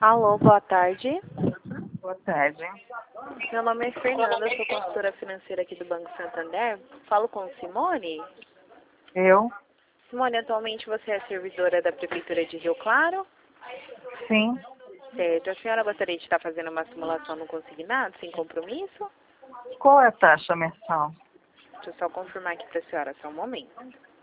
Alô, boa tarde. Boa tarde. Meu nome é Fernanda, sou consultora financeira aqui do Banco Santander. Falo com Simone. Eu? Simone, atualmente você é servidora da Prefeitura de Rio Claro? Sim. Certo. A senhora gostaria de estar fazendo uma simulação no consignado, sem compromisso? Qual é a taxa mensal? Deixa eu só confirmar aqui para a senhora, só um momento.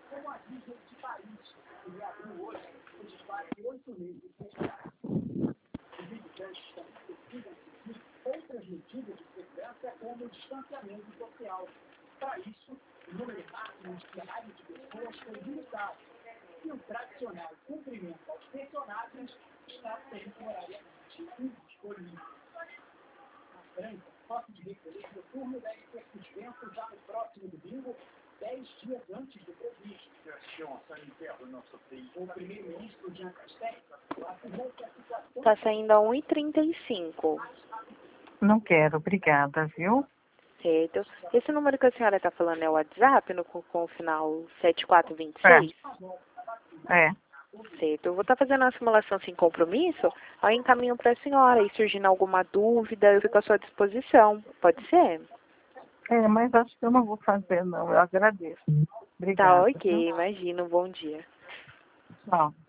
Está saindo a 1,35. Não quero, obrigada, viu? Certo. Esse número que a senhora está falando é o WhatsApp, com o final É. 7426? É. Certo. Eu vou estar fazendo uma simulação sem compromisso, aí eu encaminho para a senhora. E surgindo alguma dúvida, eu fico à sua disposição. Pode ser? É, mas acho que eu não vou fazer, não. Eu agradeço. Tá Obrigada, viu? ok, imagino. Bom dia. Tchau.